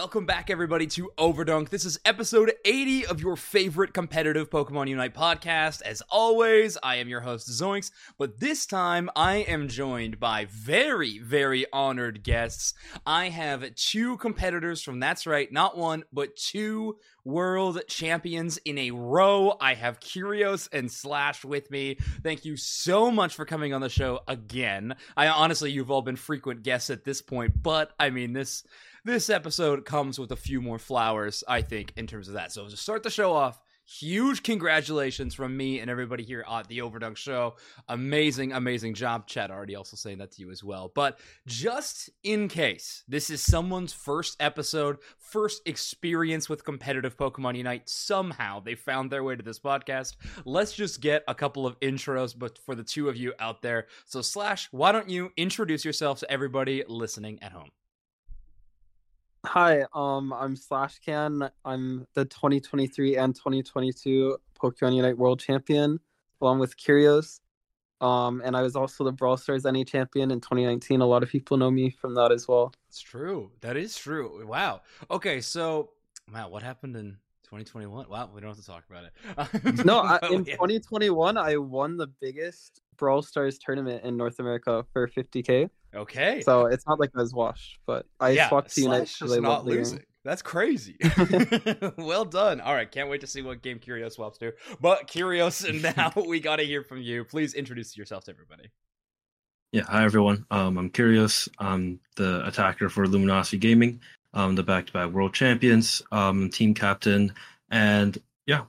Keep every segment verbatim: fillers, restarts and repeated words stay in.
welcome back everybody to Overdunk. This is episode eighty of your favorite competitive Pokemon Unite podcast. As always, I am your host Zoinks, but this time I am joined by very, very honored guests. I have two competitors from, that's right, not one, but two world champions in a row. I have Kyrios and Slash with me. Thank you so much for coming on the show again. I honestly, you've all been frequent guests at this point, but I mean, this this episode comes with a few more flowers, I think, in terms of that. So to start the show off, huge congratulations from me and everybody here at the Overdunk Show. Amazing, amazing job. Chad already also saying that to you as well. But just in case this is someone's first episode, first experience with competitive Pokemon Unite, somehow they found their way to this podcast, let's just get a couple of intros but for the two of you out there. So Slash, why don't you introduce yourself to everybody listening at home? Hi, um, I'm Slashcan. I'm the twenty twenty-three and twenty twenty-two Pokemon Unite World Champion, along with Kyrios. Um, and I was also the Brawl Stars N A champion in twenty nineteen. A lot of people know me from that as well. It's true. That is true. Wow. Okay, so, wow, what happened in twenty twenty-one? Wow, we don't have to talk about it. no, I, in yeah. twenty twenty-one, I won the biggest Brawl Stars tournament in North America for fifty K. Okay. So it's not like I was washed, but I yeah, swapped to Unite because I not losing. Game. That's crazy. Well done. All right, can't wait to see what game Kyrios swaps to. But Kyrios, and now we got to hear from you. Please introduce yourself to everybody. Yeah, hi everyone. Um, I'm Kyrios. I'm the attacker for Luminosity Gaming. I'm the back-to-back world champions, um, team captain, and yeah.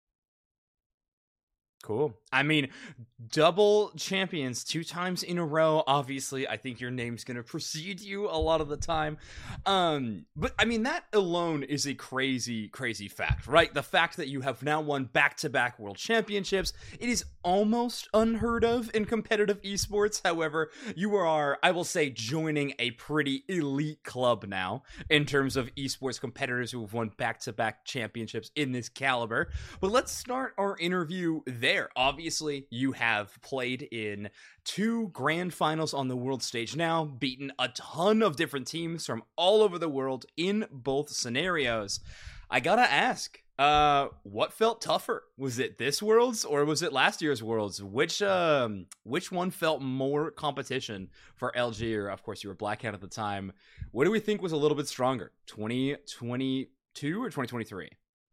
Cool. I mean, double champions two times in a row. Obviously, I think your name's going to precede you a lot of the time. Um, but I mean, that alone is a crazy, crazy fact, right? The fact that you have now won back-to-back world championships, it is almost unheard of in competitive esports. However, you are, I will say, joining a pretty elite club now in terms of esports competitors who have won back-to-back championships in this caliber. But let's start our interview there. Obviously, Obviously, you have played in two grand finals on the world stage now, beaten a ton of different teams from all over the world in both scenarios. I gotta ask, uh, what felt tougher? Was it this Worlds or was it last year's Worlds? Which um, which one felt more competition for L G? Or, of course, you were Blackout at the time. What do we think was a little bit stronger, twenty twenty-two or twenty twenty-three?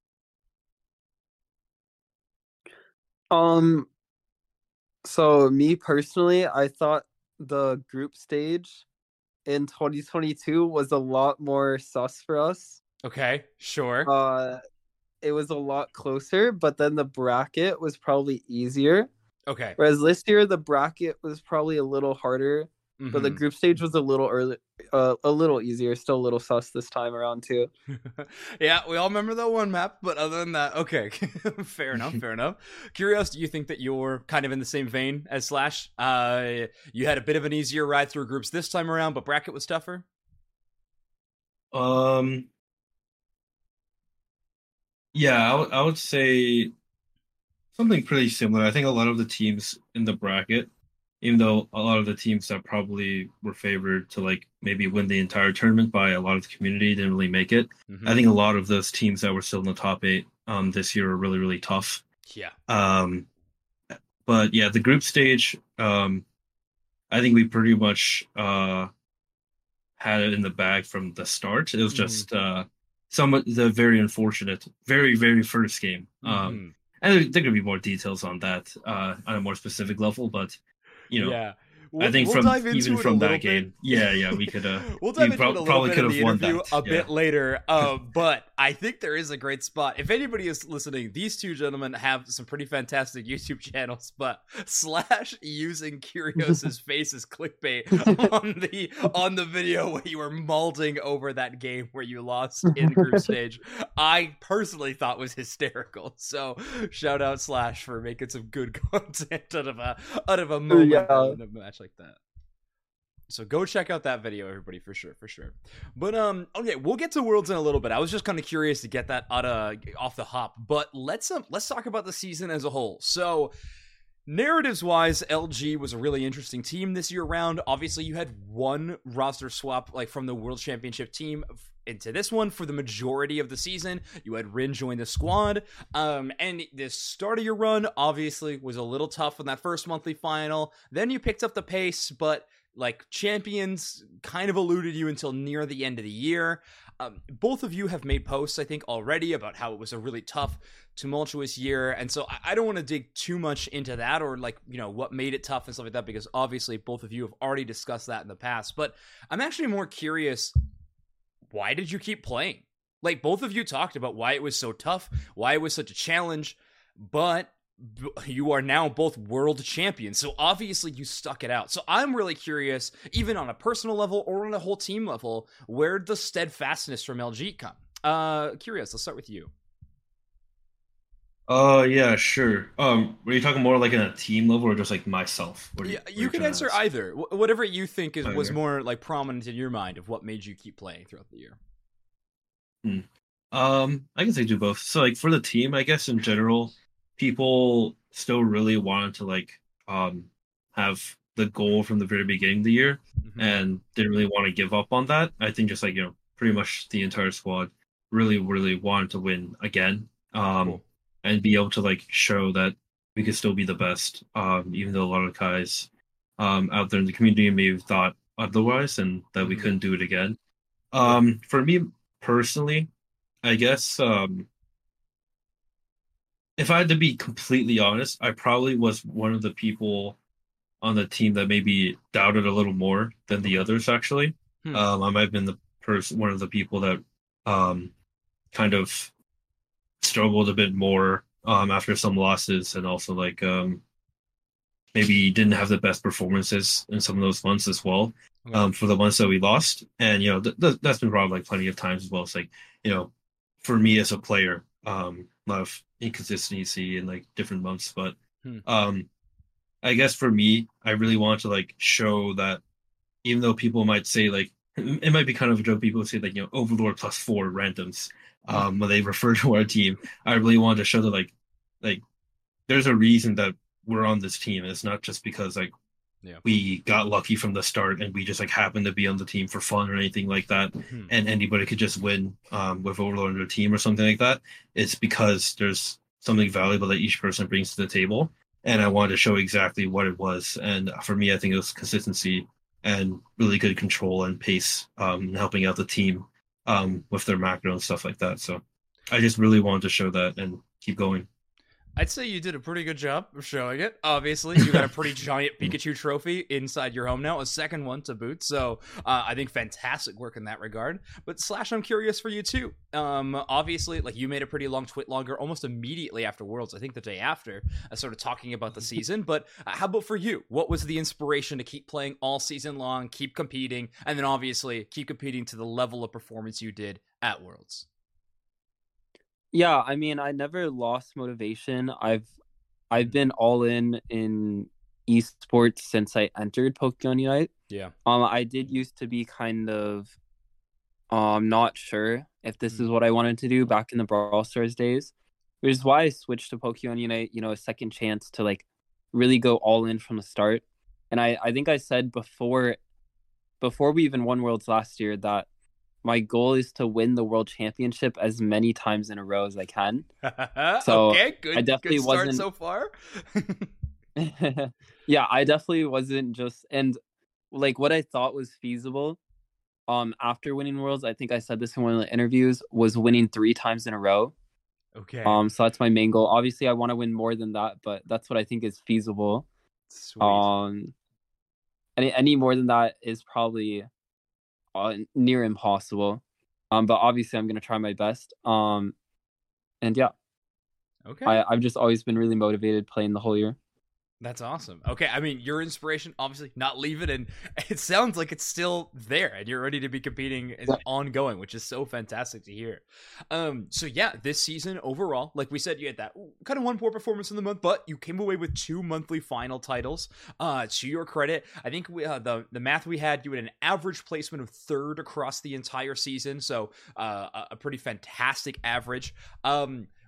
Um, so me personally, I thought the group stage in twenty twenty-two was a lot more sus for us. Okay, sure. Uh, it was a lot closer, but then the bracket was probably easier. Okay. Whereas this year, the bracket was probably a little harder, mm-hmm. but the group stage was a little early, uh, a little easier, still a little sus this time around too. Yeah, we all remember that one map, but other than that, okay. Fair enough, fair enough. Kyrios, do you think that you're kind of in the same vein as Slash? Uh, you had a bit of an easier ride through groups this time around, but bracket was tougher? Um, yeah, I, w- I would say something pretty similar. I think a lot of the teams in the bracket, even though a lot of the teams that probably were favored to like maybe win the entire tournament by a lot of the community didn't really make it. Mm-hmm. I think a lot of those teams that were still in the top eight um, this year are really, really tough. Yeah. Um, but yeah, the group stage, um, I think we pretty much uh, had it in the bag from the start. It was just mm-hmm. uh, some of the very unfortunate, very, very first game. Mm-hmm. Um, and there, there could be more details on that uh, on a more specific level, but you know, yeah. We'll, I think we'll from even from that game, yeah, yeah, we could. Uh, we'll dive into pro- it a little bit in the interview a yeah. bit later. Uh, but I think there is a great spot. If anybody is listening, these two gentlemen have some pretty fantastic YouTube channels. But Slash using Kyrios's face as clickbait on the on the video where you were mauling over that game where you lost in group stage, I personally thought was hysterical. So shout out Slash for making some good content out of a out of a moment yeah. in a match like that. So go check out that video, everybody, for sure, for sure. But um, okay, we'll get to Worlds in a little bit. I was just kind of curious to get that out of off the hop, but let's um, let's talk about the season as a whole. So narratives wise, L G was a really interesting team this year round. Obviously, you had one roster swap like from the World Championship team into this one for the majority of the season. You had Rin join the squad, um, and the start of your run obviously was a little tough in that first monthly final. Then you picked up the pace, but like champions kind of eluded you until near the end of the year. Um, both of you have made posts, I think, already about how it was a really tough, tumultuous year, and so I, I don't want to dig too much into that or like, you know, what made it tough and stuff like that, because obviously both of you have already discussed that in the past. But I'm actually more curious, why did you keep playing? Like, both of you talked about why it was so tough, why it was such a challenge, but you are now both world champions, so obviously you stuck it out. So I'm really curious, even on a personal level or on a whole team level, where'd the steadfastness from L G come? Uh, curious, let's start with you. Uh, yeah, sure. Um, were you talking more like in a team level or just like myself? What are Yeah, what are you can trying to answer ask? either. Wh- whatever you think is was Okay. more like prominent in your mind of what made you keep playing throughout the year. Hmm. Um, I guess I do both. So like for the team, I guess in general, people still really wanted to like um have the goal from the very beginning of the year Mhm. and didn't really want to give up on that. I think just like, you know, pretty much the entire squad really, really wanted to win again. Um Cool. and be able to like show that we could still be the best. Um, even though a lot of guys um out there in the community may have thought otherwise and that we Mhm. couldn't do it again. Yeah. Um, for me personally, I guess um, if I had to be completely honest, I probably was one of the people on the team that maybe doubted a little more than the Okay. others. Actually, Hmm. um, I might have been the person, one of the people that um, kind of struggled a bit more um, after some losses, and also like um, maybe didn't have the best performances in some of those months as well. Okay. Um, for the months that we lost, and you know th- th- that's been brought up like plenty of times as well. It's like, you know, for me as a player, um, a lot of inconsistency in like different months, but Hmm. um, I guess for me, I really want to like show that even though people might say like it might be kind of a joke, people say like, you know, Overlord plus four randoms um, when they refer to our team. I really wanted to show that like like there's a reason that we're on this team. It's not just because like Yeah. we got lucky from the start and we just like happened to be on the team for fun or anything like that, Hmm. and anybody could just win um, with Overlord on their team or something like that. It's because there's something valuable that each person brings to the table, and I wanted to show exactly what it was. And for me, I think it was consistency and really good control and pace, um, and helping out the team um, with their macro and stuff like that. So I just really wanted to show that and keep going. I'd say you did a pretty good job of showing it. Obviously, you got a pretty giant Pikachu trophy inside your home now, a second one to boot. So uh, I think fantastic work in that regard. But Slash, I'm curious for you too. Um, obviously, like you made a pretty long tweet longer almost immediately after Worlds. I think the day after, uh, sort of talking about the season. But uh, how about for you? What was the inspiration to keep playing all season long, keep competing, and then obviously keep competing to the level of performance you did at Worlds? Yeah, I mean, I never lost motivation. I've I've been all in in esports since I entered Pokemon Unite. Yeah. Um, I did used to be kind of um not sure if this Hmm. is what I wanted to do back in the Brawl Stars days, which is why I switched to Pokemon Unite. You know, a second chance to like really go all in from the start. And I I think I said before before we even won Worlds last year that my goal is to win the World Championship as many times in a row as I can. So Okay, good. I definitely good start wasn't. so far. Yeah, I definitely wasn't just and like what I thought was feasible. Um, after winning Worlds, I think I said this in one of the interviews, was winning three times in a row. Okay. Um, so that's my main goal. Obviously, I want to win more than that, but that's what I think is feasible. Sweet. Um, any any more than that is probably uh, near impossible. Um, but obviously, I'm gonna try my best. Um, and yeah, Okay. I I've just always been really motivated playing the whole year. That's awesome. Okay, I mean, your inspiration, obviously, not leave it, and it sounds like it's still there, and you're ready to be competing and Yeah. ongoing, which is so fantastic to hear. Um, so yeah, this season overall, like we said, you had that kind of one poor performance in the month, but you came away with two monthly final titles. Uh, to your credit, I think we, uh, the the math we had, you had an average placement of third across the entire season, so uh, a- a pretty fantastic average. Um.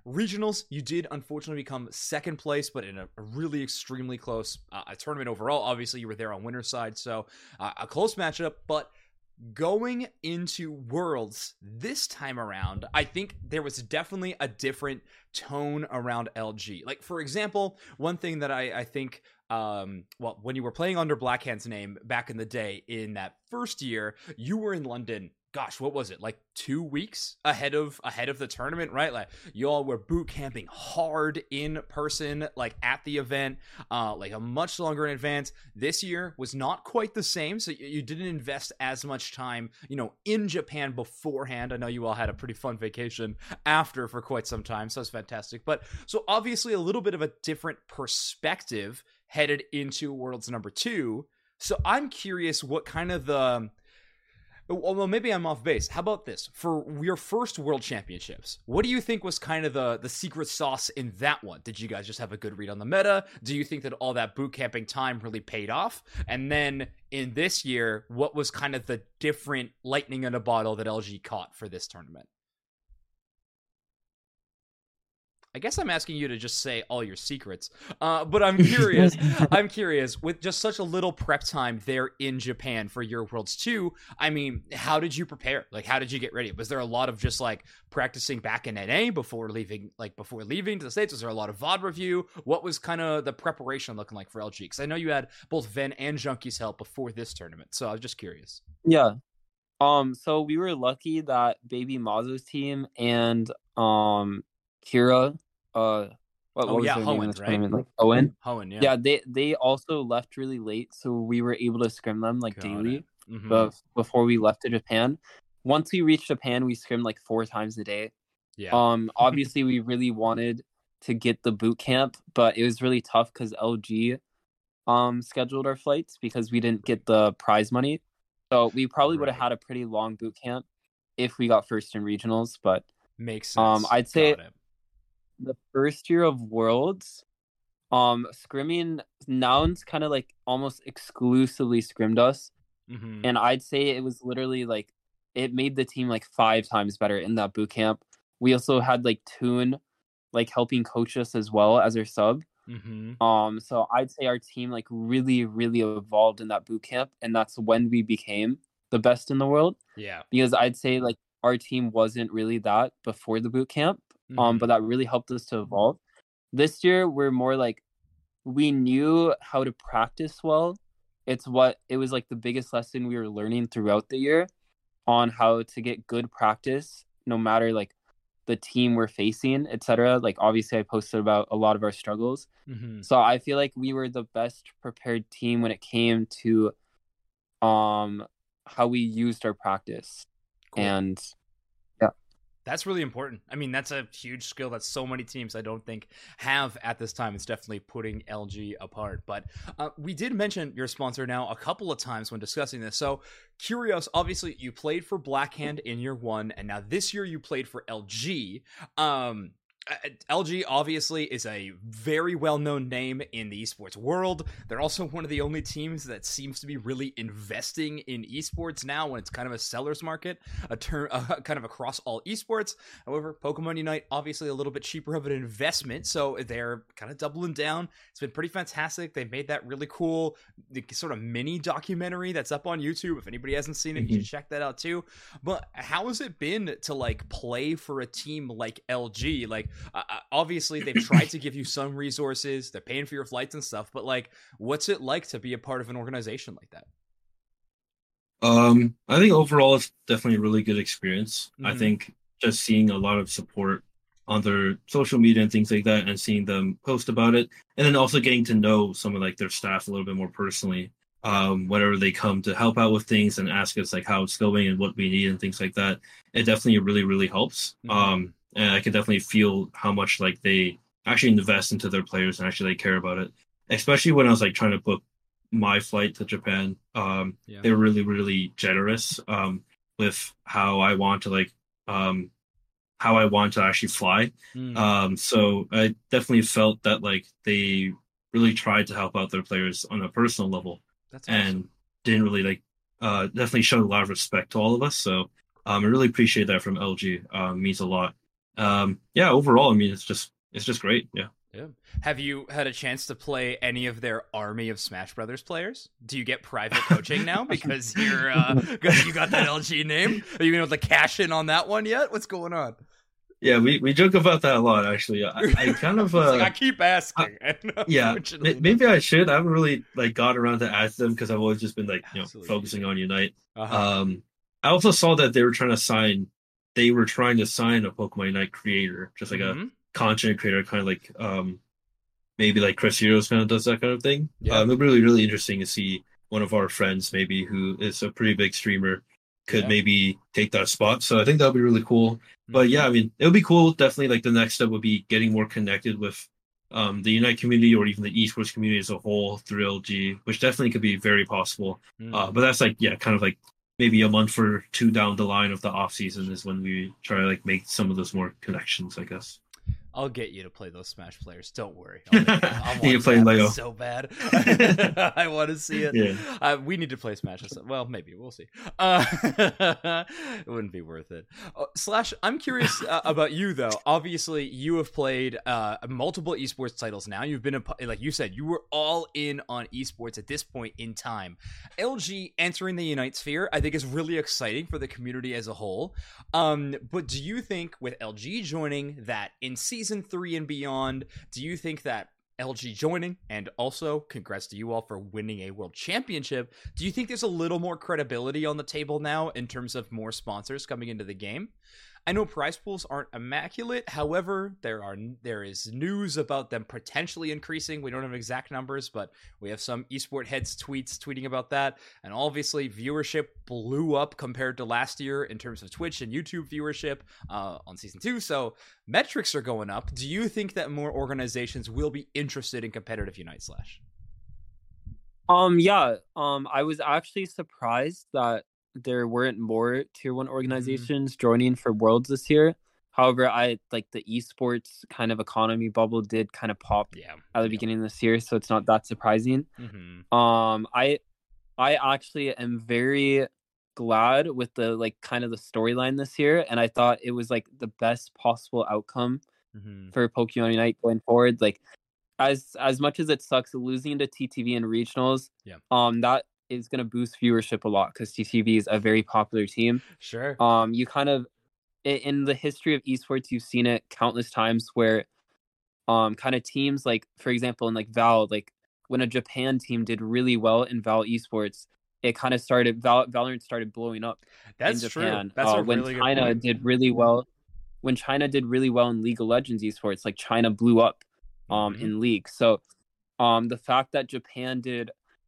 regionals, you did unfortunately become second place, but in a, a really extremely close uh, a tournament overall. Obviously, you were there on winner's side, so uh, a close matchup. But going into Worlds this time around, I think there was definitely a different tone around L G. Like, for example, one thing that I, I think, um, well, when you were playing under Blackhand's name back in the day in that first year, you were in London. Gosh, what was it? Like two weeks ahead of ahead of the tournament, right? Like you all were boot camping hard in person, like at the event, uh, like a much longer in advance. This year was not quite the same, so you, you didn't invest as much time, you know, in Japan beforehand. I know you all had a pretty fun vacation after for quite some time, so it's fantastic. But so obviously a little bit of a different perspective headed into Worlds number two. So I'm curious what kind of the well, maybe I'm off base. How about this? For your first World Championships, what do you think was kind of the, the secret sauce in that one? Did you guys just have a good read on the meta? Do you think that all that boot camping time really paid off? And then in this year, what was kind of the different lightning in a bottle that L G caught for this tournament? I guess I'm asking you to just say all your secrets, uh, but I'm curious. I'm curious with just such a little prep time there in Japan for your Worlds two. I mean, how did you prepare? Like, how did you get ready? Was there a lot of just like practicing back in N A before leaving, like before leaving to the States? Was there a lot of V O D review? What was kind of the preparation looking like for L G? Because I know you had both Ven and Junkie's help before this tournament, so I was just curious. Yeah. Um. So we were lucky that Baby Mazo's team and um. Kira, uh, what, what oh was yeah, their Hoenn, name in this right? tournament? Like Hoenn. Hoenn, yeah. Yeah, they they also left really late, so we were able to scrim them like Got daily mm-hmm. bef- before we left to Japan. Once we reached Japan, we scrimmed like four times a day. Yeah. Um, obviously, we really wanted to get the boot camp, but it was really tough because L G um scheduled our flights because we didn't get the prize money. So we probably would have Right. had a pretty long boot camp if we got first in regionals. But Makes sense. um, I'd say Got it. the first year of Worlds, um, scrimming Nouns kind of like almost exclusively scrimmed us, Mm-hmm. and I'd say it was literally like it made the team like five times better in that boot camp. We also had like Toon, like helping coach us as well as our sub. Mm-hmm. Um, so I'd say our team like really, really evolved in that boot camp, and that's when we became the best in the world. Yeah. Because I'd say like our team wasn't really that before the boot camp. Mm-hmm. Um, but that really helped us to evolve. This year, we're more like we knew how to practice well. It's what it was like the biggest lesson we were learning throughout the year on how to get good practice, no matter like the team we're facing, et cetera. Like obviously, I posted about a lot of our struggles. Mm-hmm. So I feel like we were the best prepared team when it came to um how we used our practice. Cool. And that's really important. I mean, that's a huge skill that so many teams I don't think have at this time. It's definitely putting L G apart. But uh, we did mention your sponsor now a couple of times when discussing this. So Curios, obviously you played for Blackhand in year one, and now this year you played for L G. Um, L G obviously is a very well-known name in the esports world. They're also one of the only teams that seems to be really investing in esports now when it's kind of a seller's market, a term uh, kind of across all esports. However, Pokemon Unite obviously a little bit cheaper of an investment, so they're kind of doubling down. It's been pretty fantastic. They made that really cool sort of mini documentary that's up on YouTube. If anybody hasn't seen it, mm-hmm. you should check that out too. But how has it been to like play for a team like L G? Like Uh, obviously they've tried to give you some resources, they're paying for your flights and stuff, but like what's it like to be a part of an organization like that? um I think overall it's definitely a really good experience. Mm-hmm. I think just seeing a lot of support on their social media and things like that, and seeing them post about it, and then also getting to know some of like their staff a little bit more personally, um whenever they come to help out with things and ask us like how it's going and what we need and things like that, it definitely really really helps. Mm-hmm. um And I can definitely feel how much like they actually invest into their players and actually like, care about it. Especially when I was like trying to book my flight to Japan. Um, yeah. They were really, really generous um, with how I want to like um, how I want to actually fly. Mm. Um, so I definitely felt that like they really tried to help out their players on a personal level. That's awesome. And didn't really like uh, definitely showed a lot of respect to all of us. So um, I really appreciate that from L G. Um, means a lot. um, yeah, overall, I mean, it's just it's just great. Yeah. Yeah. Have you had a chance to play any of their army of Smash Brothers players? Do you get private coaching now because you're uh, because you got that L G name? Are you able to cash in on that one yet? What's going on? Yeah, we, we joke about that a lot, actually. I, I kind of uh, like I keep asking. I, yeah, maybe I should. I haven't really like got around to ask them because I've always just been like you know Absolutely. focusing on Unite. Uh-huh. Um, I also saw that they were trying to sign. They were trying to sign a Pokemon Unite creator, just like mm-hmm. a content creator, kind of like um, maybe like Chris Heroes kind of does that kind of thing. Yeah. Um, it'd be really really interesting to see one of our friends, maybe who is a pretty big streamer, could yeah. maybe take that spot. So I think that would be really cool. Mm-hmm. But yeah, I mean, it would be cool. Definitely, like the next step would be getting more connected with um, the Unite community or even the esports community as a whole through L G, which definitely could be very possible. Mm-hmm. Uh, but that's like, yeah, kind of like maybe a month or two down the line of the off season is when we try to like make some of those more connections, I guess. I'll get you to play those Smash players. Don't worry. I'll, I'll you play Leo so bad. I want to see it. Yeah. Uh, we need to play Smash. Well, maybe we'll see. Uh, it wouldn't be worth it. Uh, Slash, I'm curious uh, about you though. Obviously, you have played uh, multiple esports titles now. You've been a, like you said, you were all in on esports at this point in time. L G entering the Unite sphere, I think, is really exciting for the community as a whole. Um, but do you think with L G joining that in season Season three and beyond, do you think that L G joining, and also congrats to you all for winning a world championship, do you think there's a little more credibility on the table now in terms of more sponsors coming into the game? I know prize pools aren't immaculate. However, there are there is news about them potentially increasing. We don't have exact numbers, but we have some esport heads tweets tweeting about that. And obviously, viewership blew up compared to last year in terms of Twitch and YouTube viewership uh, on season two. So metrics are going up. Do you think that more organizations will be interested in competitive Unite Slash? Um, yeah. Um, I was actually surprised that there weren't more tier one organizations mm-hmm. joining for Worlds this year. However, I like the esports kind of economy bubble did kind of pop yeah. at the yeah. beginning of this year, so it's not that surprising. Mm-hmm. Um, I I actually am very glad with the like kind of the storyline this year, and I thought it was like the best possible outcome mm-hmm. for Pokemon Unite going forward. Like as as much as it sucks losing to T T V and regionals, yeah. um, that is going to boost viewership a lot because T T V is a very popular team. Sure. Um, you kind of in the history of esports, you've seen it countless times where, um, kind of teams like, for example, in like Val, like when a Japan team did really well in Val esports, it kind of started Val Valorant started blowing up. That's in Japan. True. That's uh, a when really China good did really well. When China did really well in League of Legends esports, like China blew up, um, mm-hmm. in League. So, um, the fact that Japan did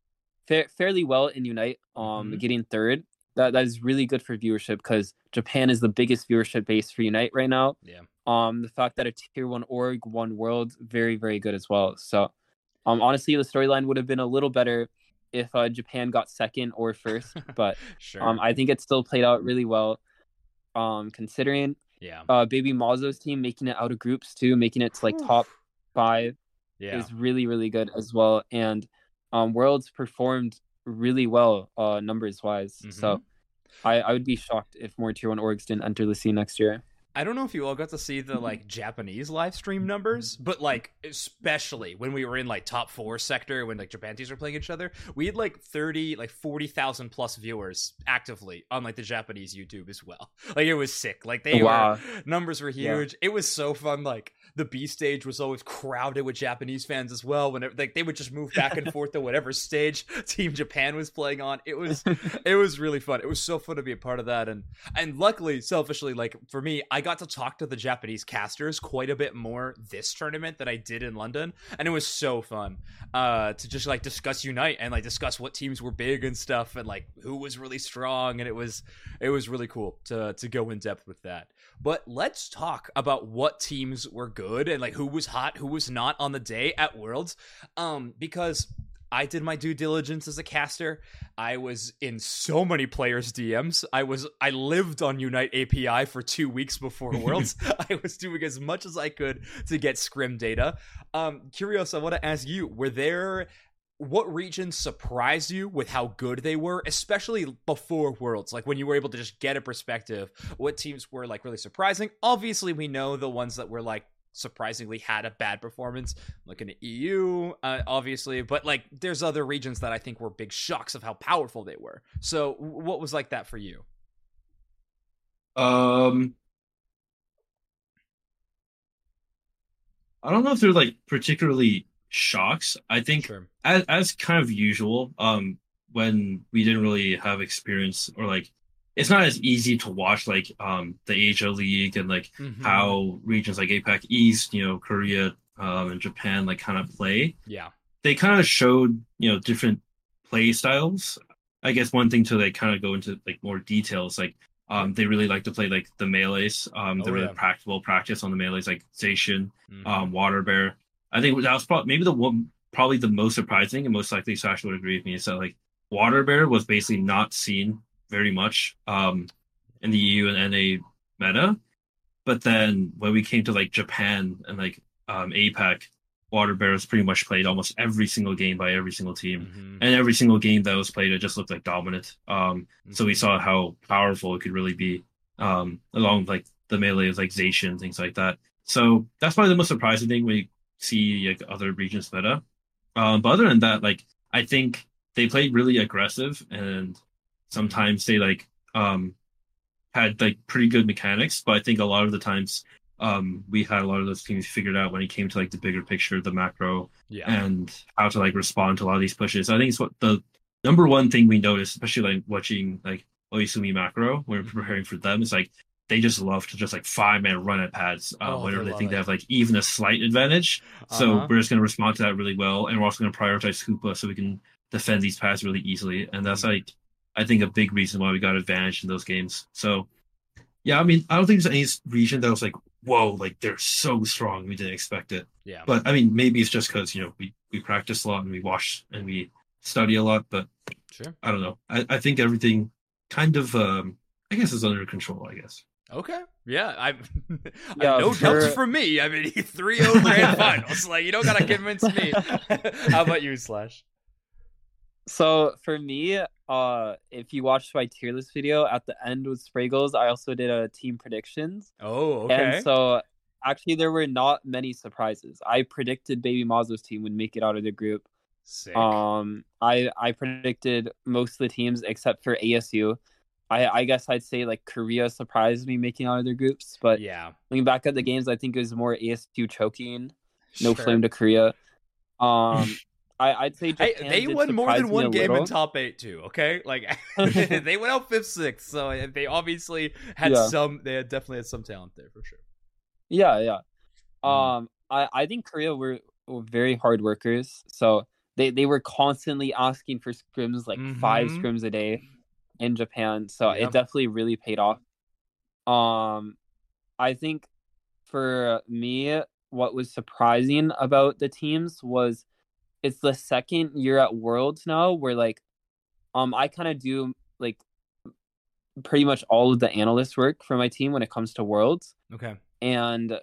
Fa- fairly well in Unite, um, mm-hmm. getting third. That that is really good for viewership because Japan is the biggest viewership base for Unite right now. Yeah. Um, the fact that a tier one org won Worlds, very very good as well. So, um, honestly, the storyline would have been a little better if uh, Japan got second or first, but sure. um, I think it still played out really well. Um, considering yeah, uh, Baby Mazo's team making it out of groups too, making it to like top five, yeah. is really really good as well, and. Um, Worlds performed really well, uh, numbers wise. Mm-hmm. So, I, I would be shocked if more tier one orgs didn't enter the scene next year. I don't know if you all got to see the like Japanese live stream numbers, but like especially when we were in like top four sector when like Japan teams were playing each other, we had like thirty, like forty thousand plus viewers actively on like the Japanese YouTube as well. Like it was sick. Like they wow. were numbers were huge. Yeah. It was so fun. Like the B stage was always crowded with Japanese fans as well. Whenever like they would just move back and forth to whatever stage Team Japan was playing on. It was it was really fun. It was so fun to be a part of that, and and luckily, selfishly, like for me, I got to talk to the Japanese casters quite a bit more this tournament than I did in London, and it was so fun uh to just like discuss Unite and like discuss what teams were big and stuff and like who was really strong, and it was it was really cool to to go in depth with that. But let's talk about what teams were good and like who was hot, who was not on the day at Worlds, um because I did my due diligence as a caster. I was in so many players' D Ms. I was I lived on Unite A P I for two weeks before Worlds. I was doing as much as I could to get scrim data. Um, Curious, I want to ask you: Were there what regions surprised you with how good they were, especially before Worlds? Like when you were able to just get a perspective, what teams were like really surprising? Obviously, we know the ones that were like surprisingly had a bad performance. Looking at E U, uh, obviously, but like there's other regions that I think were big shocks of how powerful they were. So what was like that for you? Um, I don't know if they're like particularly shocks. I think Sure. as, as kind of usual, um, when we didn't really have experience or like it's not as easy to watch like um the Asia League and like Mhm. how regions like APAC East, you know, Korea, um, and Japan like kind of play. Yeah. They kind of showed, you know, different play styles. I guess one thing to like kind of go into like more details, like um they really like to play like the melees. Um, Oh, they're really yeah. practical practice on the melees like Zacian, Mhm. um, Water Bear. I think that was probably maybe the one probably the most surprising and most likely Sash would agree with me is that like Water Bear was basically not seen very much um in the E U and N A meta. But then when we came to like Japan and like um APAC, Water Bear was pretty much played almost every single game by every single team. Mhm. And every single game that was played, it just looked like dominant. Um so we Mhm. saw how powerful it could really be. Um along with like the melee of like Zacian and things like that. So that's probably the most surprising thing when you see like other regions meta. Um but other than that, like I think they played really aggressive and sometimes they like um had like pretty good mechanics, but I think a lot of the times um we had a lot of those teams figured out when it came to like the bigger picture, the macro, Yeah. and how to like respond to a lot of these pushes. I think it's what the number one thing we noticed, especially like watching like Oisumi macro when we're Mhm. preparing for them, is like they just love to just like five man run at pads uh, Oh, whenever they they love think they it. have like even a slight advantage. So Uh-huh. we're just going to respond to that really well, and we're also going to prioritize Hoopa so we can defend these pads really easily. And that's Mhm. like I think a big reason why we got advantage in those games. So yeah, I mean, I don't think there's any region that was like, whoa, like they're so strong. We didn't expect it. Yeah. But I mean, maybe it's just because, you know, we, we practice a lot and we watch and we study a lot. But Sure. I don't know. I, I think everything kind of, um, I guess, is under control, I guess. Okay. Yeah. I, Yeah, I no for- doubts from me. I mean, three oh grand finals. Like, you don't gotta convince me. How about you, Slash? So for me, uh, if you watched my tier list video at the end with Spraggles, I also did a team predictions, Oh, okay. and so actually there were not many surprises. I predicted Baby Mazo's team would make it out of the group. Sick. Um, I I predicted most of the teams except for A S U. I I guess I'd say like Korea surprised me making out of their groups, but yeah. looking back at the games, I think it was more A S U choking. No Sure. flame to Korea. Um, I I'd say Hey, Japan they did won more surprise than me one a game little. in top eight too. Okay, like they went out fifth, sixth, so they obviously had Yeah. some. They had definitely had some talent there for sure. Yeah, yeah. Mm. Um, I I think Korea were, were very hard workers, so they they were constantly asking for scrims, like five Mhm. scrims a day in Japan. So Yeah. it definitely really paid off. Um, I think for me, what was surprising about the teams was it's the second year at Worlds now where like um I kind of do like pretty much all of the analyst work for my team when it comes to Worlds, Okay. and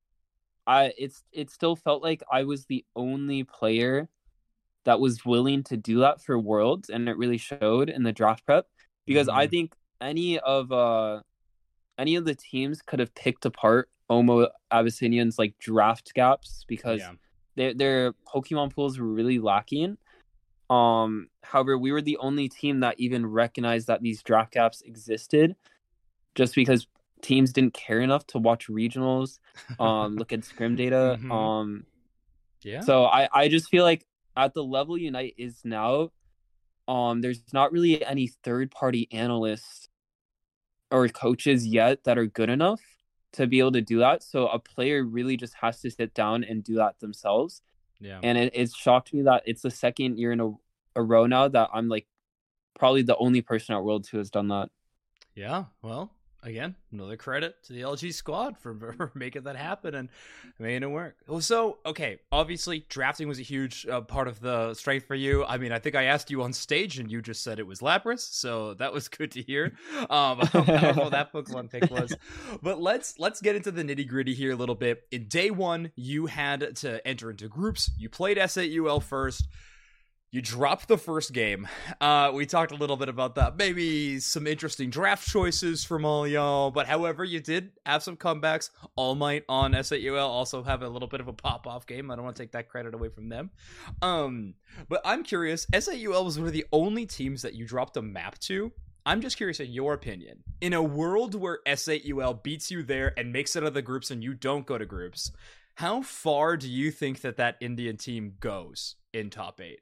I it's it still felt like I was the only player that was willing to do that for Worlds, and it really showed in the draft prep because I Mhm. think any of uh any of the teams could have picked apart Omo Abyssinian's like draft gaps because Yeah. their their Pokemon pools were really lacking. Um, however, we were the only team that even recognized that these draft gaps existed, just because teams didn't care enough to watch regionals, um, look at scrim data. Mhm. Um, Yeah. so I I just feel like at the level Unite is now, um, there's not really any third party analysts or coaches yet that are good enough to be able to do that. So a player really just has to sit down and do that themselves. Yeah. And it, it's shocked me that it's the second year in a, a row now that I'm like probably the only person at Worlds who has done that. Yeah. Well, again, another credit to the L G squad for, for making that happen and making it work. Well, so, okay, obviously drafting was a huge uh, part of the strength for you. I mean, I think I asked you on stage and you just said it was Lapras, so that was good to hear. Um, how powerful that Pokemon pick was. But let's let's get into the nitty gritty here a little bit. In day one, you had to enter into groups. You played S A U L first. You dropped the first game. Uh, we talked a little bit about that. Maybe some interesting draft choices from all y'all. But however, you did have some comebacks. All Might on S eight U L also have a little bit of a pop-off game. I don't want to take that credit away from them. Um, but I'm curious. S eight U L was one of the only teams that you dropped a map to. I'm just curious in your opinion. In a world where S eight U L beats you there and makes it out of the groups and you don't go to groups, how far do you think that that Indian team goes in top eight?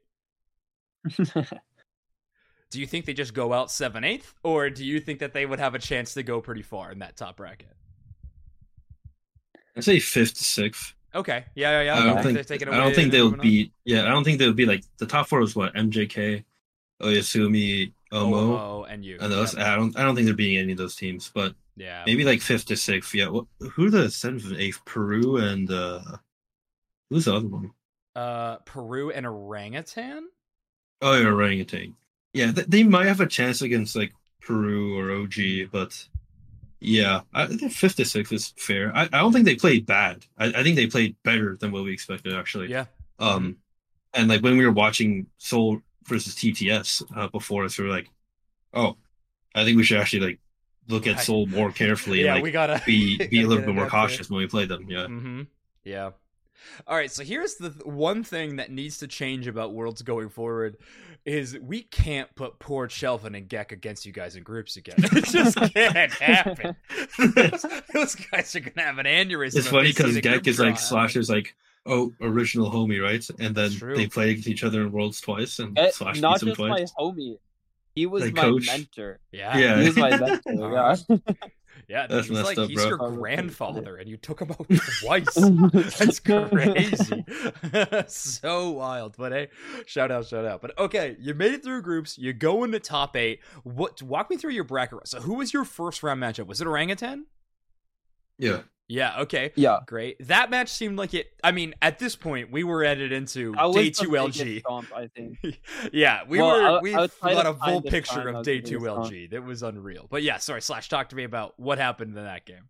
Do you think they just go out seven eighth, or do you think that they would have a chance to go pretty far in that top bracket? I'd say fifth to sixth. Okay, yeah, yeah, yeah. I don't okay. think. I don't think they'll beat. Yeah, I don't think they'll be like the top four is what M J K, Oyasumi, Omo, Omo, and you. And those. Yep. I don't. I don't think they're beating any of those teams, but yeah, maybe like fifth to sixth. Yeah. What? Who are the seventh and eighth? Peru and uh, who's the other one? Uh, Peru and Orangutan. Oh, yeah, Orangutan. Yeah, th- they might have a chance against like Peru or O G, but yeah, I think fifth to sixth is fair. I, I don't think they played bad. I, I think they played better than what we expected, actually. Yeah. Um, mm-hmm. And like when we were watching Seoul versus T T S uh, before us, we were like, oh, I think we should actually like look at Seoul more carefully. yeah, and, like, we gotta be be a little bit more there. cautious when we play them. Yeah. Mm-hmm. Yeah. All right, so here's the th- one thing that needs to change about Worlds going forward is we can't put poor Shelvin and Gek against you guys in groups again. It just can't happen. those, those guys are gonna have an aneurysm. It's funny because Gek is like Slasher's like, oh, original homie, right? And then they play against each other in Worlds twice, and it, Slash not beats him just twice. my homie, he was like my coach. mentor. Yeah, yeah, he was my mentor. Yeah. Yeah, that's he's like up, he's bro. your grandfather, and you took him out twice. That's crazy. So wild. But hey, shout out, shout out. But okay, you made it through groups. You go into top eight. What? Walk me through your bracket. So, who was your first round matchup? Was it Orangutan? Yeah. Yeah. Okay. Yeah. Great. That match seemed like it. I mean, at this point, we were headed into I day two L G. Stomp, I think. Yeah, we well, were. I, We I got a full this picture time, of day two L G. That was unreal. But yeah, sorry. Slash, talk to me about what happened in that game.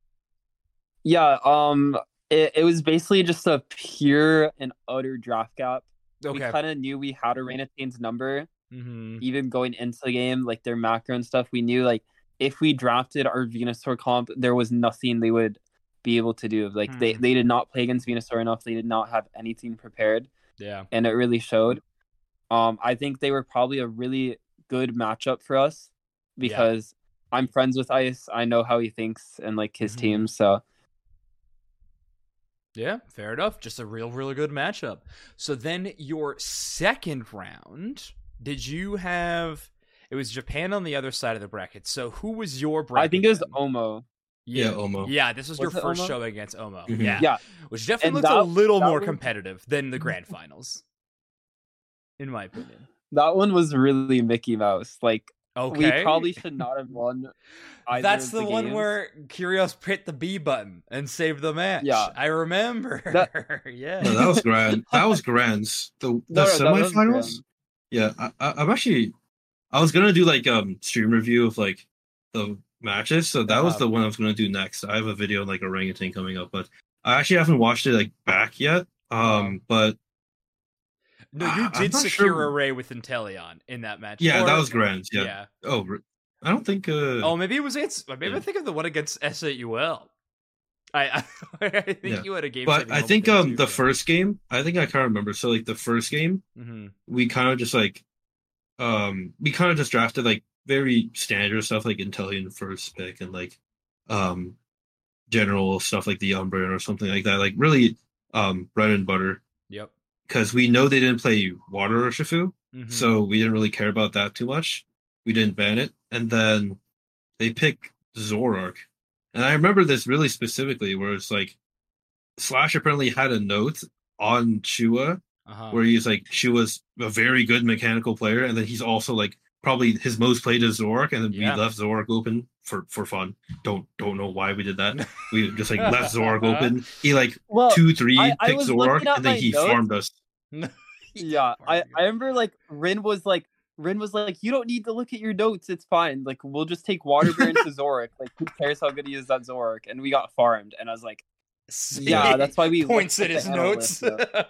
Yeah. Um. It, it was basically just a pure and utter draft gap. Okay. We kind of knew we had Orangutain's number, mm-hmm. even going into the game, like their macro and stuff. We knew like if we drafted our Venusaur comp, there was nothing they would be able to do. Like hmm. they, they did not play against Venusaur enough. They did not have anything prepared. Yeah. And it really showed. Um, I think they were probably a really good matchup for us because yeah. I'm friends with Ice. I know how he thinks and like his mm-hmm. team. So yeah, fair enough. Just a real, really good matchup. So then your second round, did you have, it was Japan on the other side of the bracket. So who was your bracket? I think it was then? Omo. Yeah, yeah, Omo. Yeah, this was, was your first Omo? show against Omo. Mm-hmm. Yeah. yeah. Which definitely and looks that, a little more was... competitive than the grand finals, in my opinion. That one was really Mickey Mouse. Like, okay. we probably should not have won. That's the, the one games. where Kyrgios hit the B button and saved the match. Yeah. I remember. That... yeah. No, that was grand. That was grand. The, the no, semifinals? Yeah, I, I, I'm actually... I was going to do, like, um stream review of, like, the matches, so that was the one I was going to do next. I have a video on, like, Orangutan coming up, but I actually haven't watched it, like, back yet. Um, but... No, you did secure sure. a Ray with Inteleon in that match. Yeah, or, that was grand. Yeah. yeah. Oh, I don't think. Uh, oh, maybe it was against. Maybe yeah. I think of the one against S eight U L. I I, I think yeah. you had a game. But I think um too, the yeah. first game. I think I can't remember. So like the first game, mm-hmm. we kind of just like, um, we kind of just drafted like very standard stuff like Inteleon first pick and like, um, general stuff like the Umbreon or something like that. Like really, um, bread and butter. Yep. Because we know they didn't play Water Urshifu, mm-hmm. so we didn't really care about that too much. We didn't ban it. And then they pick Zoroark. And I remember this really specifically where it's like, Slash apparently had a note on Shua, uh-huh. where he's like, Shua's a very good mechanical player, and then he's also like, probably his most played is Zoroark, and then yeah. we left Zoroark open for, for fun. Don't don't know why we did that. We just like left Zoroark open. He like well, two three I, I picked Zoroark, and then he notes. farmed us. yeah, I, I remember like Rin was like Rin was like, you don't need to look at your notes, it's fine. Like we'll just take Water Baron to Zoroark. Like who cares how good he is at Zoroark? And we got farmed, and I was like, Yeah, that's why we points looked at his the notes.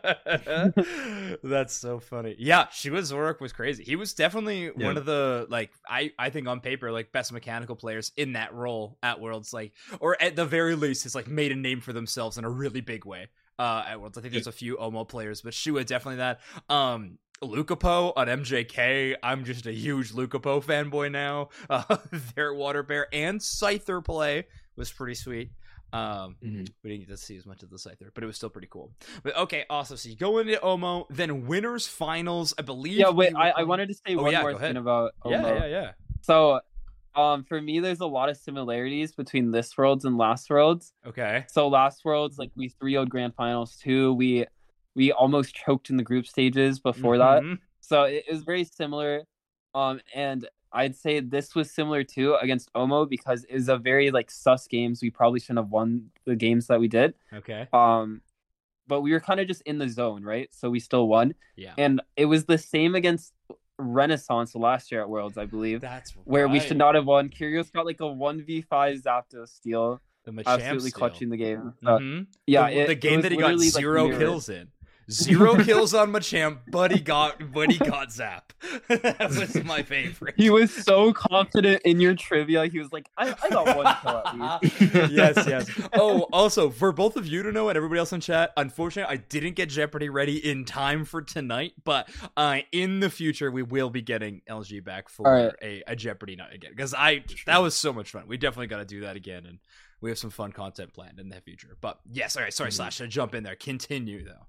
analyst, That's so funny. Yeah, Shua Zorak was crazy. He was definitely Yeah. one of the, like, I, I think on paper, like, best mechanical players in that role at Worlds, like, or at the very least has like made a name for themselves in a really big way uh at Worlds. I think there's a few Omo players, but Shua definitely that. um Lucapo on M J K. I'm just a huge Lucapo fanboy now. Uh, their Water Bear and Scyther play was pretty sweet. Um, Mhm. we didn't get to see as much of the Scyther, but it was still pretty cool. But okay, awesome. So you go into Omo, then winners finals, I believe. yeah, wait, you were I, I playing- wanted to say Oh, one yeah, more go ahead. thing about Omo. Yeah, yeah, yeah. So, um, for me, there's a lot of similarities between this Worlds and last Worlds. Okay. So last Worlds, like we three oh'd grand finals too. We we almost choked in the group stages before that. Mhm. So it, it was very similar. Um, and I'd say this was similar too against Omo because it was a very like sus games. We probably shouldn't have won the games that we did. Okay. Um, but we were kind of just in the zone, right? So we still won. Yeah. And it was the same against Renaissance last year at Worlds, I believe, That's where we right. should not have won. Kyrgios got like a one v five Zapdos steal, the Machamp absolutely steal. clutching the game. So, Mhm. yeah, the, it- the it game was that he got literally, like, zero mirrored. kills in. Zero kills on Machamp, but he got but he got Zap. That was my favorite. He was so confident in your trivia. He was like, I, I got one kill at least. Yes, yes. Oh, also, for both of you to know and everybody else in chat, unfortunately, I didn't get Jeopardy ready in time for tonight, but uh, in the future, we will be getting L G back for All right. a, a Jeopardy night again. Because I that was so much fun. We definitely got to do that again, and we have some fun content planned in the future. But yes, all right, sorry, Mhm. Slash, to jump in there. Continue, though.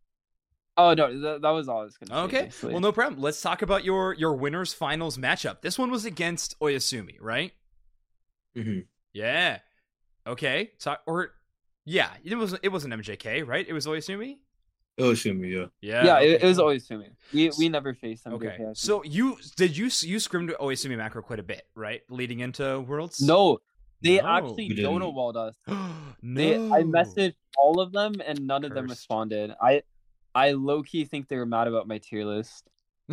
Oh no, th- that was all I was gonna say. Okay, basically. well, no problem. Let's talk about your your winners finals matchup. This one was against Oyasumi, right? Mhm. Yeah. Okay. So, or yeah, it was it wasn't M J K, right? It was Oyasumi. Oh, Shumi, yeah. Yeah. yeah, okay, it, it was cool. always Sumi. We we never faced him. Okay. So you did you you scrimmed Oyasumi macro quite a bit, right? Leading into Worlds. no, they No. actually We didn't. Jonah walled us. no. They I messaged all of them and none of them Cursed. responded. I I low key think they were mad about my tier list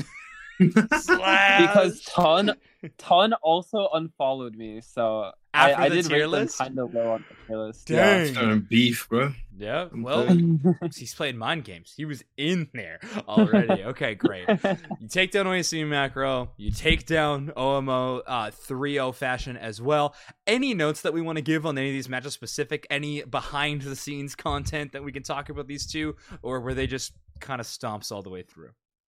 Slash. because Ton Ton also unfollowed me. So After I, I the did tier rate them list? kind of low on the tier list. Dang. Starting beef, bro. Yeah. I'm Well, Yeah. he's playing mind games. He was in there already. Okay, great. You take down Oyasumi macro. You take down O M O uh, three oh fashion as well. Any notes that we want to give on any of these matches specific? Any behind the scenes content that we can talk about these two? Or were they just kind of stomps all the way through?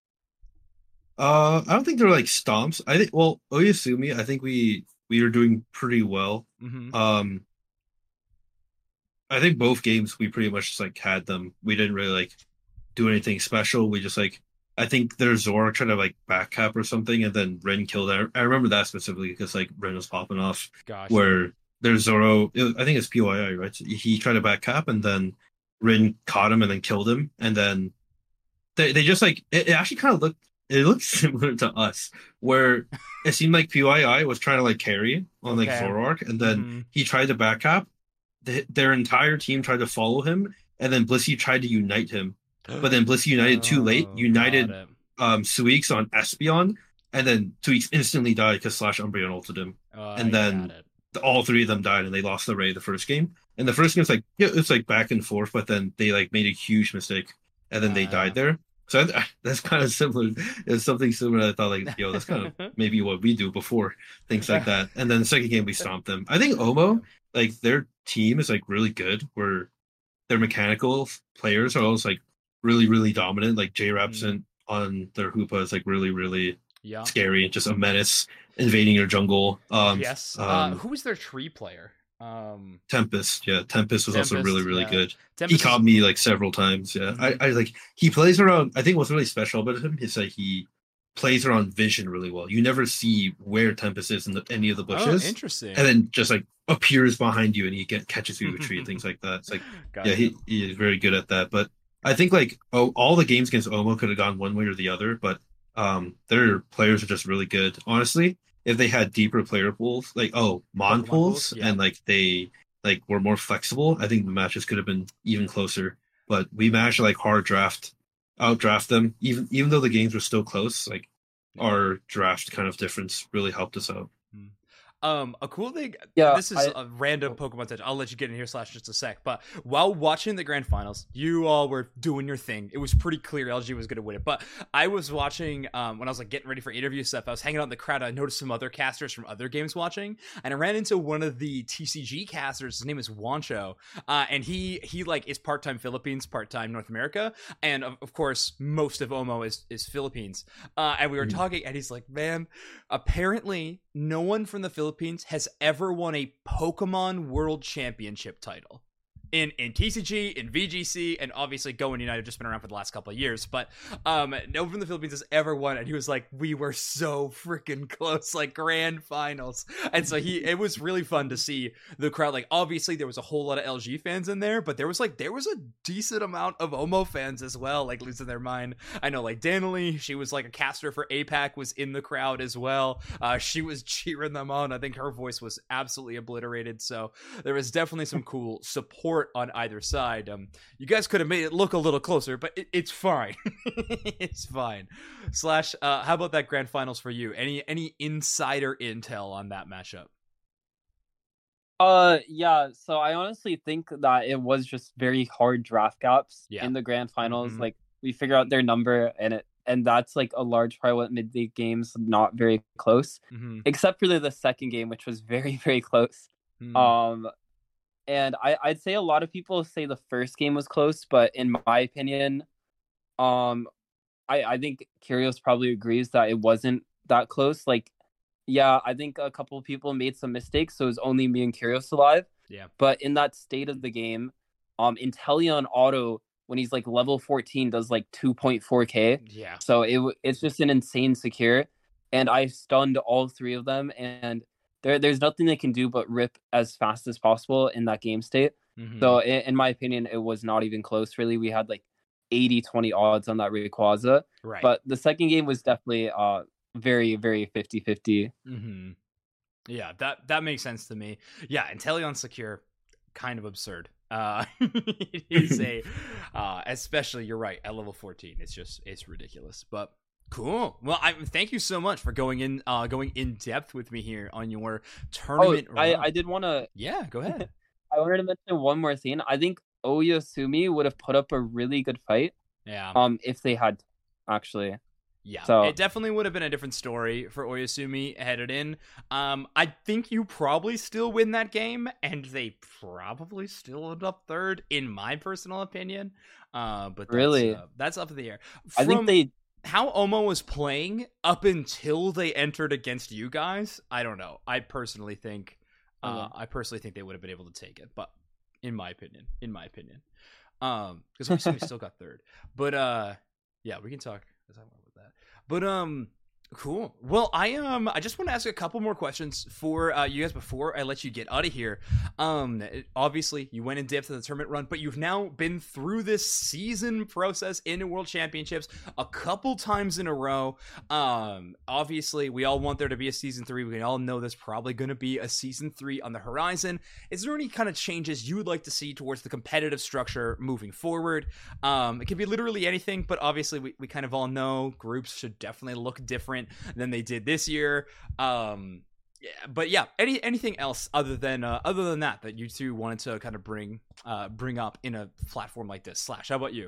Uh, I don't think they're like stomps. I think, well, Oyasumi, I think we we are doing pretty well. Mm-hmm. Um, I think both games we pretty much just like had them. We didn't really like do anything special. We just like I think their Zora tried to like back cap or something, and then Ren killed her. I remember that specifically because like Ren was popping off. Gosh. Where there's Zoro, it was- I think it's P Y I, right? He tried to back cap, and then Rin caught him and then killed him, and then they they just like it, it actually kind of looked it looked similar to us, where it seemed like P Y I was trying to like carry on like Okay. Zoroark, and then Mhm. he tried to back cap. The, their entire team tried to follow him, and then Blissey tried to unite him, but then Blissey united too late. Oh, United got it. um Suix on Espeon, and then Suix instantly died because Slash Umbreon ulted him. Oh, and I then- got it. All three of them died, and they lost the raid the first game. And the first game was like yeah, it's like back and forth, but then they like made a huge mistake, and then they Ah. died there. So I, that's kind of similar. It's something similar. I thought like, yo, that's kind of maybe what we do before things like that. And then the second game we stomped them. I think Omo, like their team is like really good. Where their mechanical players are always like really really dominant. Like J Rapson on their Hoopa is like really really Yeah. scary, just a menace invading your jungle. Um, yes. um, uh, who was their tree player? Um, Tempest, yeah, Tempest was also Tempest, really, really yeah. good. Tempest He caught is- me like several times. Yeah, Mhm. I, I like he plays around. I think what's really special about him is that he plays around vision really well. You never see where Tempest is in the, any of the Oh, bushes, interesting. and then just like appears behind you and he get catches you with a tree and things like that. It's like Gotcha. yeah, he, he is very good at that. But I think like oh, all the games against Omo could have gone one way or the other, but um, their players are just really good. Honestly, if they had deeper player pools, like oh Mon Pokemon pools, pools, yeah. and like they like were more flexible, I think the matches could have been even closer. But we managed to like hard draft, out draft them, even even though the games were still close. Like our draft kind of difference really helped us out. Um, a cool thing. Yeah, this is I- a random Pokemon touch. I'll let you get in here, Slash, just a sec. But while watching the grand finals, you all were doing your thing. It was pretty clear L G was going to win it. But I was watching um, when I was like getting ready for interview stuff. I was hanging out in the crowd. I noticed some other casters from other games watching, and I ran into one of the T C G casters. His name is Wancho, uh, and he he like is part time Philippines, part time North America, and of, of course most of Omo is is Philippines. Uh, and we were Mhm. talking, and he's like, "Man, apparently no one from the Philippines has ever won a Pokemon World Championship title." In, in T C G, in V G C, and obviously Go and United have just been around for the last couple of years, but um, no one from the Philippines has ever won, and he was like, we were so freaking close, like grand finals. And so he, it was really fun to see the crowd. Like, obviously there was a whole lot of L G fans in there, but there was like, there was a decent amount of Omo fans as well, like losing their mind. I know like Danilee, she was like a caster for A PAC, was in the crowd as well. Uh, she was cheering them on. I think her voice was absolutely obliterated. So there was definitely some cool support on either side. Um, you guys could have made it look a little closer, but it, it's fine. It's fine. Slash, uh, how about that grand finals for you? Any any insider intel on that matchup? Uh, yeah. So I honestly think that it was just very hard draft gaps Yeah. in the grand finals. Mhm. Like we figure out their number, and it and that's like a large part of what mid league games not very close, Mm-hmm. except for the, the second game, which was very very close. Mm. Um, and I I'd say a lot of people say the first game was close, but in my opinion, um, I I think Kyrgios probably agrees that it wasn't that close. Like, yeah, I think a couple of people made some mistakes, so it was only me and Kyrgios alive. Yeah. But in that state of the game, um, Inteleon Auto, when he's like level fourteen, does like two point four K. Yeah. So it w- it's just an insane secure. And I stunned all three of them, and there there's nothing they can do but rip as fast as possible in that game state. Mhm. So in, in my opinion, it was not even close, really. We had like eighty twenty odds on that Rayquaza. right. But the second game was definitely uh very, very fifty-fifty. Mm-hmm. Yeah, that that makes sense to me. Yeah, Inteleon Secure, kind of absurd. Uh, it is a, uh, especially you're right at level fourteen. It's just it's ridiculous, but cool. Well, I thank you so much for going in, uh, going in depth with me here on your Oh, tournament. I, run. I did want to yeah, go ahead. I wanted to mention one more thing. I think Oyasumi would have put up a really good fight Yeah. um if they had actually. Yeah, So- it definitely would have been a different story for Oyasumi headed in. Um, I think you probably still win that game, and they probably still end up third, in my personal opinion. Uh, but that's, Really? uh, that's up in the air. I think From they how Omo was playing up until they entered against you guys, I don't know. I personally think, uh, Okay. I personally think they would have been able to take it, but in my opinion, in my opinion, um, because Oyasumi still got third. But uh, yeah, we can talk. Let's talk about that. But um, cool. Well, I um, I just want to ask a couple more questions for uh, you guys before I let you get out of here. Um, it- obviously you went in depth in the tournament run, but you've now been through this season process in World Championships a couple times in a row. Um, obviously we all want there to be a season three. We all know there's probably going to be a season three on the horizon. Is there any kind of changes you would like to see towards the competitive structure moving forward? Um, it could be literally anything, but obviously we, we kind of all know groups should definitely look different than they did this year. Um, yeah, but yeah, any anything else other than uh, other than that that you two wanted to kind of bring uh, bring up in a platform like this? Slash, how about you?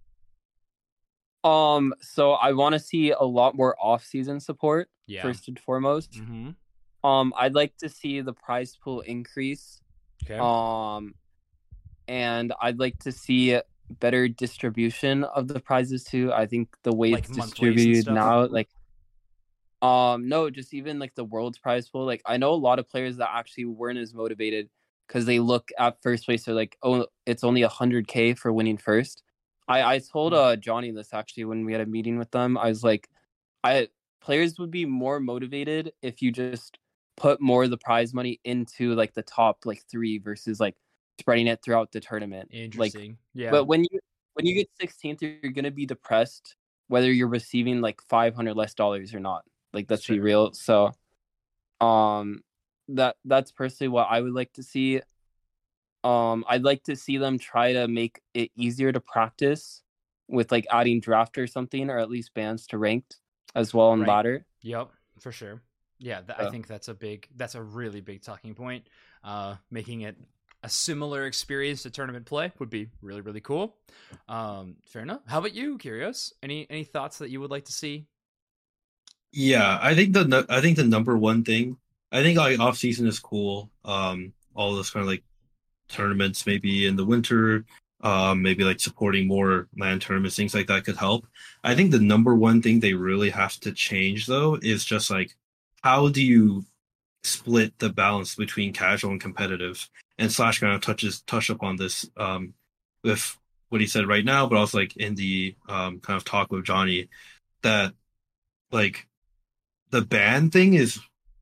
um so I want to see a lot more off-season support Yeah. first and foremost. Mm-hmm. Um I'd like to see the prize pool increase. Okay. Um and I'd like to see better distribution of the prizes too. I think the way Like it's monthlies and distributed stuff? now, like um no, just even like the world's prize pool. Like I know a lot of players that actually weren't as motivated because they look at first place, they're like, oh, it's only a hundred K for winning first. I I told uh Johnny this actually when we had a meeting with them. I was like, I players would be more motivated if you just put more of the prize money into like the top like three versus like spreading it throughout the tournament. Like, Interesting. yeah. but when you when you get sixteenth, you're gonna be depressed whether you're receiving like five hundred less dollars or not. Like let's be Sure. real. So, um, that that's personally what I would like to see. Um, I'd like to see them try to make it easier to practice with like adding draft or something, or at least bans to ranked as well in Right. ladder. Yep, for sure. Yeah, th- Yeah. I think that's a big, that's a really big talking point. Uh, making it a similar experience to tournament play would be really, really cool. Um, fair enough. How about you, Curious? Any any thoughts that you would like to see? Yeah, I think the nu- I think the number one thing, I think like off season is cool. Um, all those kind of like tournaments, maybe in the winter, um, maybe like supporting more land tournaments, things like that could help. I think the number one thing they really have to change though is just like how do you split the balance between casual and competitive? And Slash kind of touches touch upon this um with what he said right now, but also like in the um kind of talk with Johnny that like the ban thing is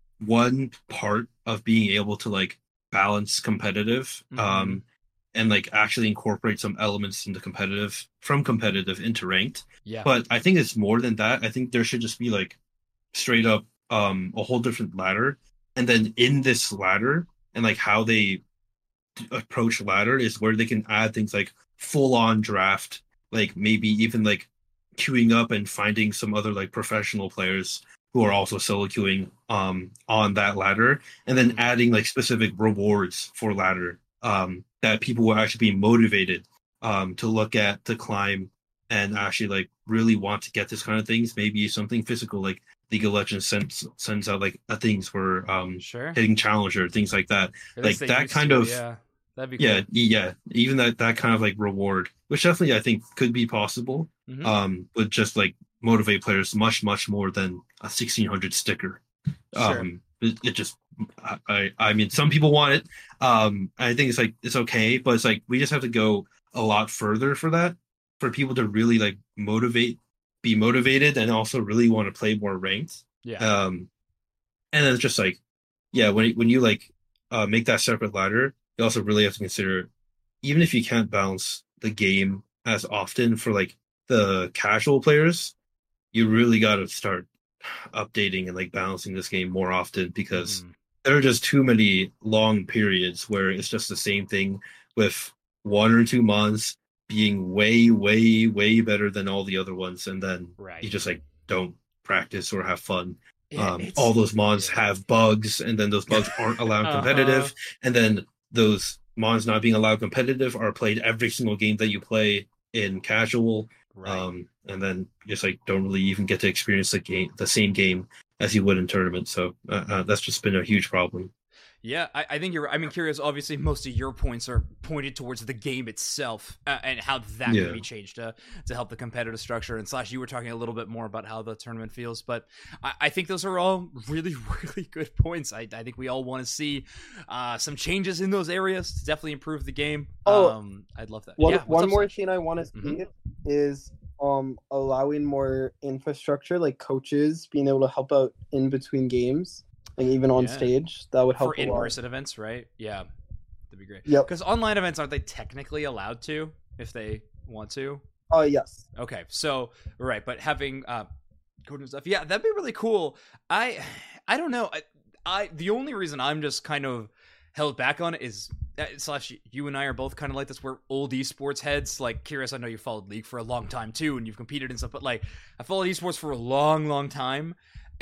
one part of being able to like balance competitive Mhm. um and like actually incorporate some elements into competitive from competitive into ranked. Yeah. But I think it's more than that. I think there should just be like straight up um a whole different ladder. And then in this ladder and like how they approach ladder is where they can add things like full on draft, like maybe even like queuing up and finding some other like professional players who are also solo queuing um on that ladder, and then Mhm. adding like specific rewards for ladder um that people will actually be motivated um to look at to climb and actually like really want to get this kind of things. Maybe something physical like League of Legends sends sends out like a things for um Sure. hitting challenger, things like that. At least Like they that used kind to. of Yeah, that'd be yeah, cool. yeah, even that that kind of like reward, which definitely I think could be possible, Mhm. um, would just like motivate players much, much more than a sixteen hundred sticker. Sure. Um, it, it just, I, I mean, some people want it. Um, I think it's like it's okay, but it's like we just have to go a lot further for that, for people to really like motivate, be motivated, and also really want to play more ranked. Yeah. Um, and then it's just like, yeah, when when you like uh, make that separate ladder, you also really have to consider, even if you can't balance the game as often for like the casual players, you really got to start updating and like balancing this game more often, because Mhm. there are just too many long periods where it's just the same thing with one or two months being way, way, way better than all the other ones, and then Right. you just like don't practice or have fun. Yeah, Um, all it's those mons yeah. have bugs, and then those bugs aren't allowed Uh-huh. competitive, and then those mons not being allowed competitive are played every single game that you play in casual. Right. Um, and then just like don't really even get to experience the game, the same game as you would in tournaments. So uh, uh, that's just been a huge problem. Yeah, I, I think you're. I mean, Curious. Obviously, most of your points are pointed towards the game itself uh, and how that Yeah. can be changed to to help the competitive structure. And Slash, you were talking a little bit more about how the tournament feels, but I, I think those are all really, really good points. I, I think we all want to see uh, some changes in those areas to definitely improve the game. Oh, um, I'd love that. One Yeah. What's one up, more Slash? thing I want to see Mhm. is um allowing more infrastructure, like coaches being able to help out in between games, like even on Yeah. stage. That would For help a lot. in-person events, right? Yeah, that'd be great. Yep. Because online events, aren't they technically allowed to if they want to? Oh yes. Okay, so right, but having uh code and stuff, yeah, that'd be really cool. I I don't know. I, I the only reason I'm just kind of held back on it is uh, slash you and I are both kind of like this. We're old esports heads. Like, Curious, I know you followed League for a long time too, and you've competed and stuff. But like, I followed esports for a long, long time,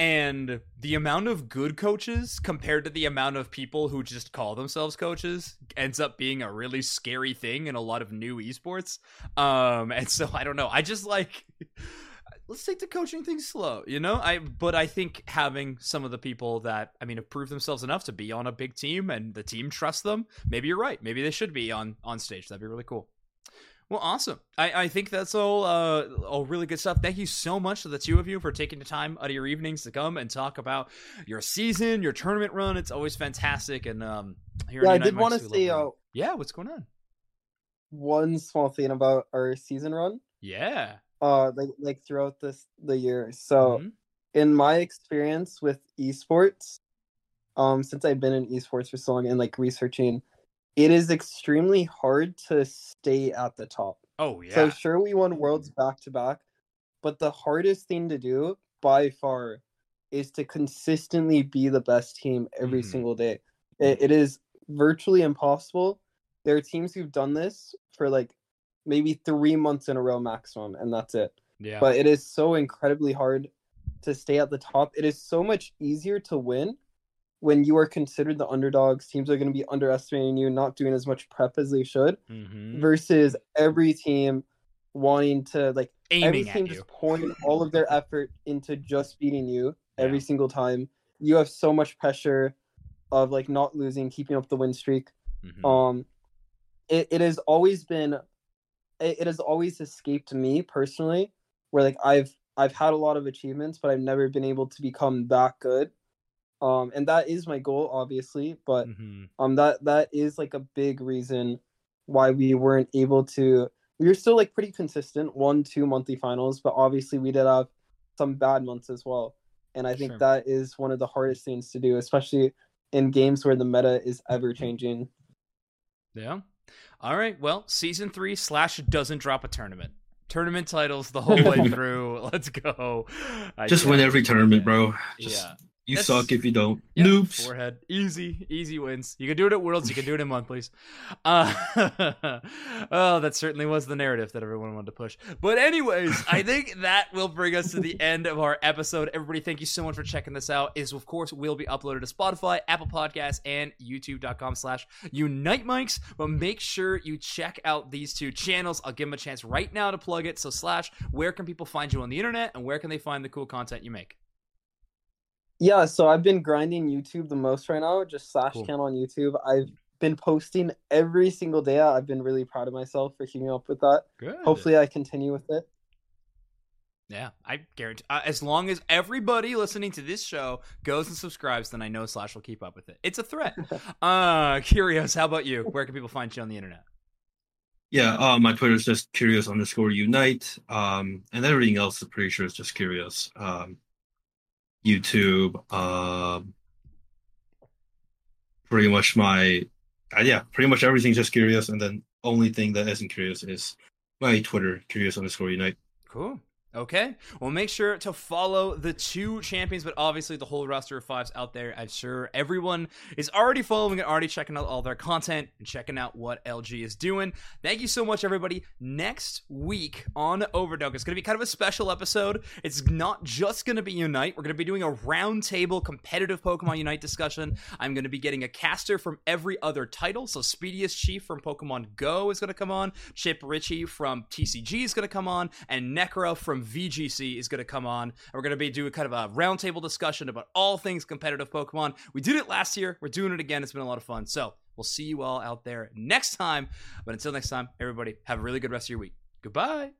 and the amount of good coaches compared to the amount of people who just call themselves coaches ends up being a really scary thing in a lot of new esports. Um, and so I don't know. I just like let's take the coaching thing slow, you know. I but I think having some of the people that I mean have proved themselves enough to be on a big team and the team trusts them. Maybe you're right. Maybe they should be on on stage. That'd be really cool. Well, awesome. I, I think that's all uh, all really good stuff. Thank you so much to the two of you for taking the time out of your evenings to come and talk about your season, your tournament run. It's always fantastic. And um, here Yeah, in I did want to Unite Mics, we say love uh, winning. Yeah, what's going on? one small thing about our season run. Yeah. Uh, like like throughout this the year. So, Mhm. in my experience with esports, um, since I've been in esports for so long and like researching, it is extremely hard to stay at the top. Oh yeah. So sure, we won worlds back to back, but the hardest thing to do by far is to consistently be the best team every Mhm. single day. It, it is virtually impossible. There are teams who've done this for like maybe three months in a row maximum, and that's it. Yeah. But it is so incredibly hard. to stay at the top. It is so much easier to win when you are considered the underdogs. Teams are going to be underestimating you, not doing as much prep as they should, Mm-hmm. versus every team wanting to, like, Aiming every at team you. just pouring all of their effort into just beating you every Yeah. single time. You have so much pressure of, like, not losing, keeping up the win streak. Mm-hmm. Um, it, it has always been, it, it has always escaped me personally, where, like, I've I've had a lot of achievements, but I've never been able to become that good. Um, and that is my goal, obviously, but Mm-hmm. um, that that is like a big reason why we weren't able to. We were still like pretty consistent, one, two monthly finals, but obviously we did have some bad months as well. And I think Sure. that is one of the hardest things to do, especially in games where the meta is ever changing. Yeah. All right. Well, season three slash doesn't drop a tournament. Tournament titles the whole way through. Let's go. I Just can't- win every tournament, bro. Just Yeah. you That's- suck if you don't. Yeah, Noobs. Forehead. Easy. Easy wins. You can do it at Worlds. You can do it in monthlies. Uh, oh, that certainly was the narrative that everyone wanted to push. But anyways, I think that will bring us to the end of our episode. Everybody, thank you so much for checking this out. Is of course will be uploaded to Spotify, Apple Podcasts, and YouTube.com slash Unite Mics. But make sure you check out these two channels. I'll give them a chance right now to plug it. So Slash, where can people find you on the internet, and where can they find the cool content you make? Yeah, so I've been grinding YouTube the most right now, just slash Cool. can on YouTube. I've been posting every single day. I've been really proud of myself for keeping up with that. Good. Hopefully I continue with it. Yeah, I guarantee. Uh, as long as everybody listening to this show goes and subscribes, then I know Slash will keep up with it. It's a threat. uh, Curious, how about you? Where can people find you on the internet? Yeah, uh, my Twitter is just curious underscore unite. Um, and everything else, I'm pretty sure is just curious. Um, YouTube, um, pretty much my, uh, yeah, pretty much everything's just curious. And then only thing that isn't curious is my Twitter, curious underscore unite. Cool. Okay. Well, make sure to follow the two champions, but obviously the whole roster of fives out there. I'm sure everyone is already following and already checking out all their content and checking out what L G is doing. Thank you so much, everybody. Next week on Overdunk, it's going to be kind of a special episode. It's not just going to be Unite. We're going to be doing a roundtable competitive Pokemon Unite discussion. I'm going to be getting a caster from every other title. So Speediest Chief from Pokemon Go is going to come on. Chip Ritchie from T C G is going to come on. And Necro from V G C is going to come on. And we're going to be doing kind of a roundtable discussion about all things competitive Pokemon. We did it last year. We're doing it again. It's been a lot of fun. So we'll see you all out there next time. But until next time, everybody, have a really good rest of your week. Goodbye.